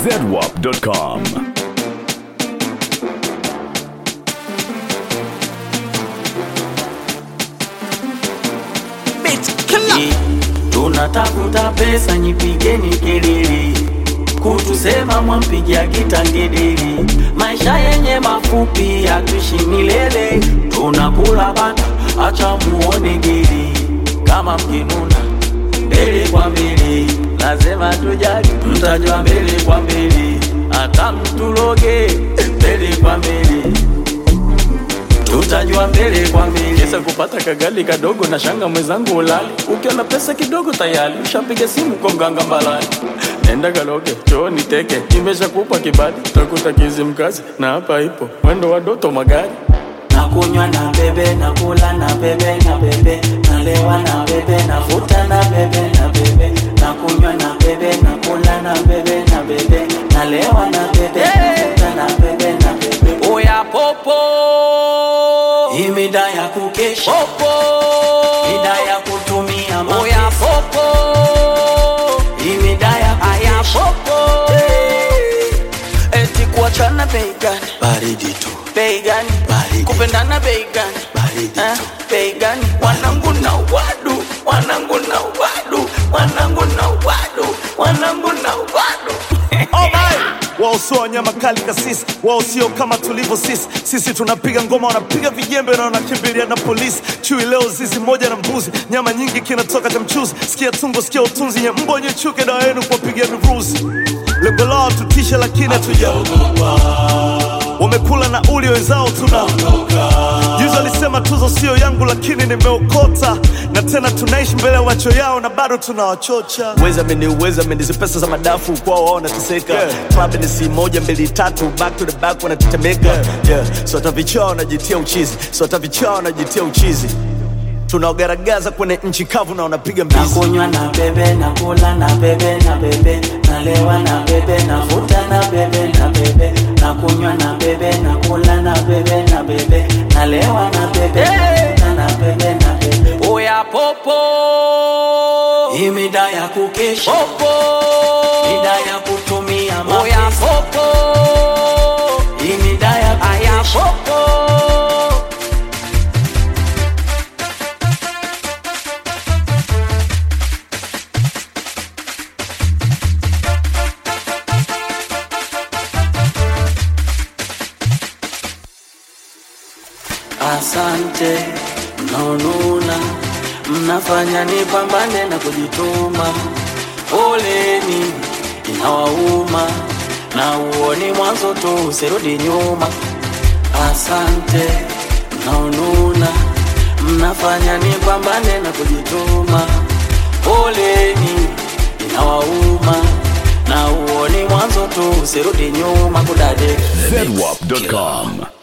zedwap.com. Tunatafuta pesa, nyipigeni kelele, kutusema mwampigia kitangedeli. Maisha yenye mafupi hatuishi milele, tunakula bata acha muone geli. Kama mkinuna mbele kwa mbele, lazima tujali, mtajua mbele kwa mbele. Hata mtuloge mbele kwa mbele, tutajua mbele kwa mbele. Kesa kupata kagali kadogo na shanga mwezangu ulali. Ukiona pesa kidogo tayari ushapiga simu kwa mganga mbalani. Nenda kaloge, choo niteke, nimesha kupa kibali. Utakuta kizi mkazi na hapa ipo mwendo wa doto magari. Nakunywa na bebe, nakula na bebe, na bebe, nalewa na bebe, nafuta na bebe, na bebe. Nakunywa na bebe, nakula na bebe, na bebe, nalewa na bebe, nafuta na bebe, na bebe. Oya popo, imida ya kukesha popo, imida ya kutumia mapesa. Oya popo, imida ya kukesha popo. Eti kuachana bei gani? Baridi tu. Bei gani? Baridi. Kupendana bei gani? Baridi tu. Bei gani? Wanangu na wadu, wanangu na wadu, wanangu na wadu, wanangu na wadu. Wao sio wanyama kali kasisi, wao sio kama tulivyo sisi. Sisi tunapiga ngoma, wanapiga vijembe na wanakimbilia na polisi. Chui leo zizi moja na mbuzi, nyama nyingi kinatoka cha mchuzi. Sikia tungo, sikia utunzi, nye mbo nye chuke dawa yenu kwa pigia miruzi. Lengo lao tutisha lakini hatujaogopa. Wamekula na uli wenzao tunaondoka. Yuzo alisema tuzo sio yangu lakini nimeokota. Na tena tunaishi mbele ya macho yao na bado tunawachocha. Uweza meni pesa za madafu kwao wao wanateseka. Club ni si moja mbili tatu, back to the back wanatetemeka. So hatavichao wanajitia uchizi, so hatavichao wanajitia uchizi. Tunaogaragaza kwenye nchi kavu na wanapiga mbizi. Nakunywa na bebe, nakula na bebe, na bebe, nalewa na bebe, nafuta na bebe, na bebe. Nakunywa na bebe, nakula na bebe, na bebe, nalewa na bebe, nafuta na bebe, na bebe. Oya popo, imida ya kukesha popo, imida ya kutumia mapesa. Oya popo, imida ya kukesha popo. Asante, mnaonuna, mnafanya nipambane na kujituma. Poleni, inawauma, na uoni mwanzo tu usirudi nyuma. Asante, mnaonuna, mnafanya nipambane na kujituma. Poleni, inawauma, na uoni mwanzo tu usirudi nyuma kudade. zedwap.com.